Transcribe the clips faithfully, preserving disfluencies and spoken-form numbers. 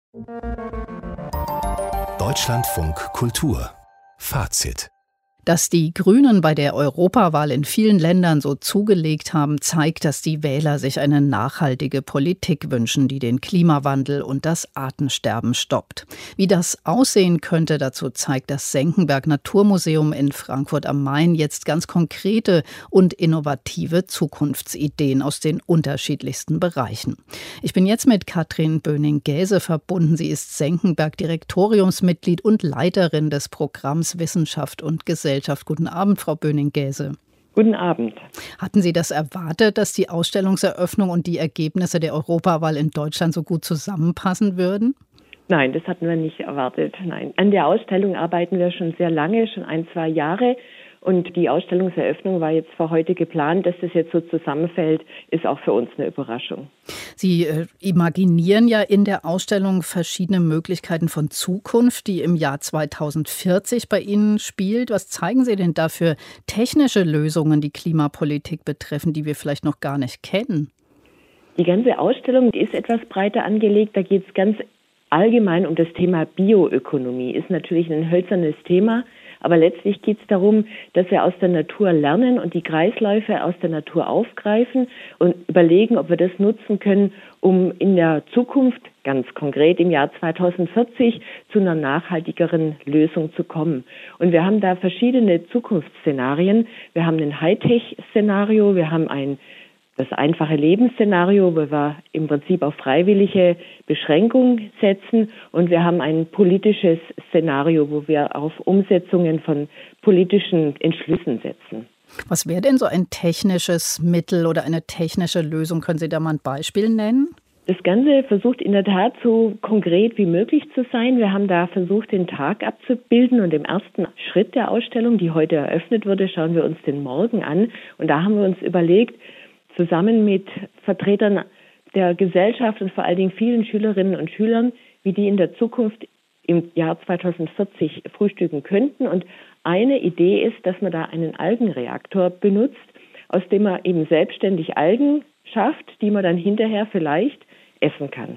Deutschlandfunk Kultur Fazit. Dass die Grünen bei der Europawahl in vielen Ländern so zugelegt haben, zeigt, dass die Wähler sich eine nachhaltige Politik wünschen, die den Klimawandel und das Artensterben stoppt. Wie das aussehen könnte, dazu zeigt das Senckenberg Naturmuseum in Frankfurt am Main jetzt ganz konkrete und innovative Zukunftsideen aus den unterschiedlichsten Bereichen. Ich bin jetzt mit Katrin Böning-Gäse verbunden. Sie ist Senckenberg-Direktoriumsmitglied und Leiterin des Programms Wissenschaft und Gesellschaft. Guten Abend, Frau Böning-Gäse. Guten Abend. Hatten Sie das erwartet, dass die Ausstellungseröffnung und die Ergebnisse der Europawahl in Deutschland so gut zusammenpassen würden? Nein, das hatten wir nicht erwartet. Nein. An der Ausstellung arbeiten wir schon sehr lange, schon ein, zwei Jahre. Und die Ausstellungseröffnung war jetzt für heute geplant. Dass das jetzt so zusammenfällt, ist auch für uns eine Überraschung. Sie äh, imaginieren ja in der Ausstellung verschiedene Möglichkeiten von Zukunft, die im Jahr zweitausendvierzig bei Ihnen spielt. Was zeigen Sie denn da für technische Lösungen, die Klimapolitik betreffen, die wir vielleicht noch gar nicht kennen? Die ganze Ausstellung, die ist etwas breiter angelegt. Da geht es ganz allgemein um das Thema Bioökonomie. Ist natürlich ein hölzernes Thema. Aber letztlich geht es darum, dass wir aus der Natur lernen und die Kreisläufe aus der Natur aufgreifen und überlegen, ob wir das nutzen können, um in der Zukunft, ganz konkret im Jahr zweitausendvierzig, zu einer nachhaltigeren Lösung zu kommen. Und wir haben da verschiedene Zukunftsszenarien. Wir haben ein Hightech-Szenario, wir haben ein das einfache Lebensszenario, wo wir im Prinzip auf freiwillige Beschränkung setzen. Und wir haben ein politisches Szenario, wo wir auf Umsetzungen von politischen Entschlüssen setzen. Was wäre denn so ein technisches Mittel oder eine technische Lösung? Können Sie da mal ein Beispiel nennen? Das Ganze versucht in der Tat so konkret wie möglich zu sein. Wir haben da versucht, den Tag abzubilden, und im ersten Schritt der Ausstellung, die heute eröffnet wurde, schauen wir uns den Morgen an. Und da haben wir uns überlegt, zusammen mit Vertretern der Gesellschaft und vor allen Dingen vielen Schülerinnen und Schülern, wie die in der Zukunft im Jahr zweitausendvierzig frühstücken könnten. Und eine Idee ist, dass man da einen Algenreaktor benutzt, aus dem man eben selbstständig Algen schafft, die man dann hinterher vielleicht essen kann.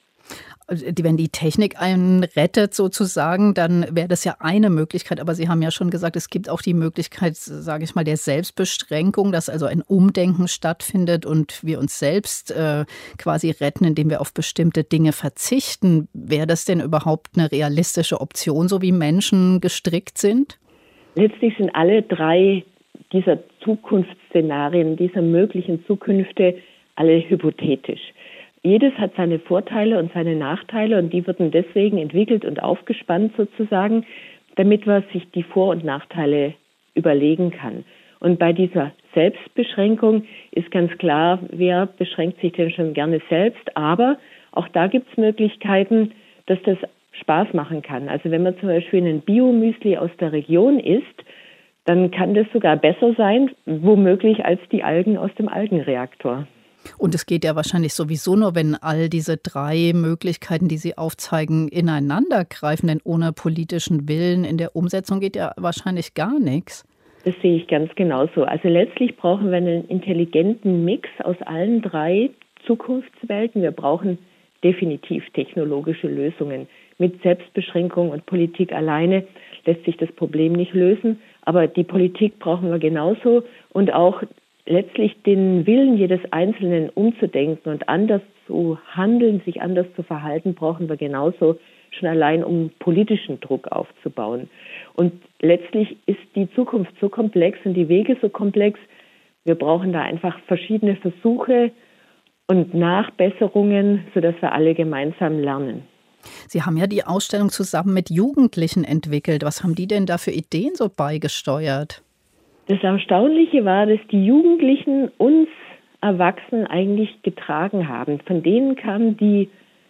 Wenn die Technik einen rettet sozusagen, dann wäre das ja eine Möglichkeit. Aber Sie haben ja schon gesagt, es gibt auch die Möglichkeit, sage ich mal, der Selbstbeschränkung, dass also ein Umdenken stattfindet und wir uns selbst äh, quasi retten, indem wir auf bestimmte Dinge verzichten. Wäre das denn überhaupt eine realistische Option, so wie Menschen gestrickt sind? Letztlich sind alle drei dieser Zukunftsszenarien, dieser möglichen Zukünfte, alle hypothetisch. Jedes hat seine Vorteile und seine Nachteile, und die wurden deswegen entwickelt und aufgespannt sozusagen, damit man sich die Vor- und Nachteile überlegen kann. Und bei dieser Selbstbeschränkung ist ganz klar, wer beschränkt sich denn schon gerne selbst, aber auch da gibt es Möglichkeiten, dass das Spaß machen kann. Also wenn man zum Beispiel einen Biomüsli aus der Region isst, dann kann das sogar besser sein, womöglich als die Algen aus dem Algenreaktor. Und es geht ja wahrscheinlich sowieso nur, wenn all diese drei Möglichkeiten, die Sie aufzeigen, ineinander greifen. Denn ohne politischen Willen in der Umsetzung geht ja wahrscheinlich gar nichts. Das sehe ich ganz genauso. Also letztlich brauchen wir einen intelligenten Mix aus allen drei Zukunftswelten. Wir brauchen definitiv technologische Lösungen. Mit Selbstbeschränkung und Politik alleine lässt sich das Problem nicht lösen. Aber die Politik brauchen wir genauso, und auch letztlich den Willen jedes Einzelnen umzudenken und anders zu handeln, sich anders zu verhalten, brauchen wir genauso, schon allein um politischen Druck aufzubauen. Und letztlich ist die Zukunft so komplex und die Wege so komplex, wir brauchen da einfach verschiedene Versuche und Nachbesserungen, sodass wir alle gemeinsam lernen. Sie haben ja die Ausstellung zusammen mit Jugendlichen entwickelt. Was haben die denn da für Ideen so beigesteuert? Das Erstaunliche war, dass die Jugendlichen uns Erwachsenen eigentlich getragen haben. Von denen kamen die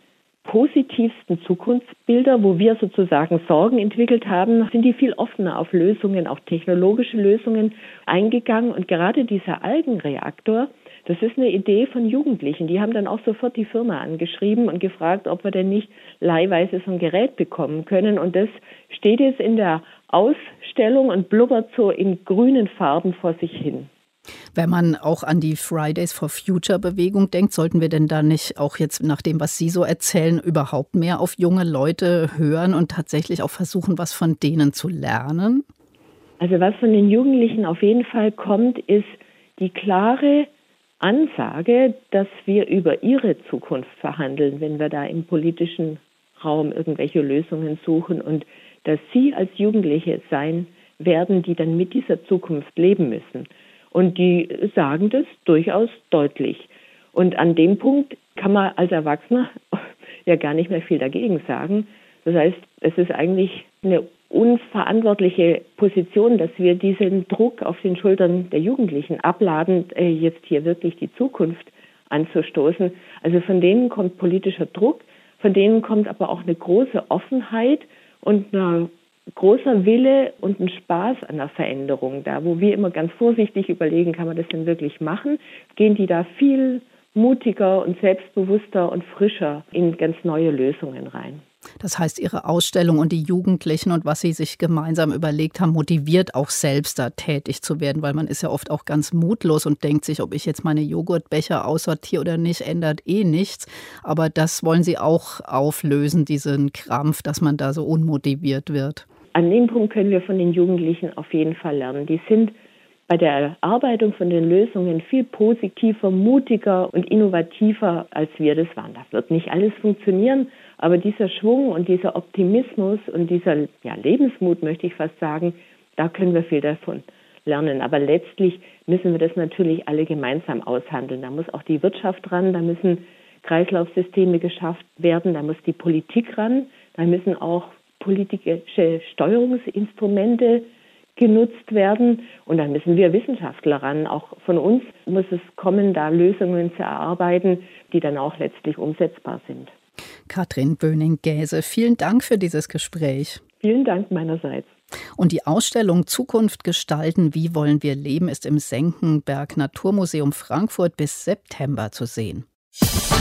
positivsten Zukunftsbilder, wo wir sozusagen Sorgen entwickelt haben, sind die viel offener auf Lösungen, auch technologische Lösungen eingegangen. Und gerade dieser Algenreaktor, das ist eine Idee von Jugendlichen. Die haben dann auch sofort die Firma angeschrieben und gefragt, ob wir denn nicht leihweise so ein Gerät bekommen können. Und das steht jetzt in der Ausstellung und blubbert so in grünen Farben vor sich hin. Wenn man auch an die Fridays for Future Bewegung denkt, sollten wir denn da nicht auch jetzt nach dem, was Sie so erzählen, überhaupt mehr auf junge Leute hören und tatsächlich auch versuchen, was von denen zu lernen? Also was von den Jugendlichen auf jeden Fall kommt, ist die klare Ansage, dass wir über ihre Zukunft verhandeln, wenn wir da im politischen Raum irgendwelche Lösungen suchen und dass sie als Jugendliche sein werden, die dann mit dieser Zukunft leben müssen. Und die sagen das durchaus deutlich. Und an dem Punkt kann man als Erwachsener ja gar nicht mehr viel dagegen sagen. Das heißt, es ist eigentlich eine unverantwortliche Position, dass wir diesen Druck auf den Schultern der Jugendlichen abladen, jetzt hier wirklich die Zukunft anzustoßen. Also von denen kommt politischer Druck, von denen kommt aber auch eine große Offenheit und ein großer Wille und ein Spaß an der Veränderung. Da, wo wir immer ganz vorsichtig überlegen, kann man das denn wirklich machen, gehen die da viel mutiger und selbstbewusster und frischer in ganz neue Lösungen rein. Das heißt, Ihre Ausstellung und die Jugendlichen und was Sie sich gemeinsam überlegt haben, motiviert auch selbst da tätig zu werden, weil man ist ja oft auch ganz mutlos und denkt sich, ob ich jetzt meine Joghurtbecher aussortiere oder nicht, ändert eh nichts. Aber das wollen Sie auch auflösen, diesen Krampf, dass man da so unmotiviert wird. An dem Punkt können wir von den Jugendlichen auf jeden Fall lernen. Die sind bei der Erarbeitung von den Lösungen viel positiver, mutiger und innovativer, als wir das waren. Das wird nicht alles funktionieren, aber dieser Schwung und dieser Optimismus und dieser ja, Lebensmut, möchte ich fast sagen, da können wir viel davon lernen. Aber letztlich müssen wir das natürlich alle gemeinsam aushandeln. Da muss auch die Wirtschaft ran, da müssen Kreislaufsysteme geschafft werden, da muss die Politik ran, da müssen auch politische Steuerungsinstrumente genutzt werden und dann müssen wir Wissenschaftler ran. Auch von uns muss es kommen, da Lösungen zu erarbeiten, die dann auch letztlich umsetzbar sind. Katrin Böning-Gäse, vielen Dank für dieses Gespräch. Vielen Dank meinerseits. Und die Ausstellung Zukunft gestalten, wie wollen wir leben, ist im Senckenberg Naturmuseum Frankfurt bis September zu sehen.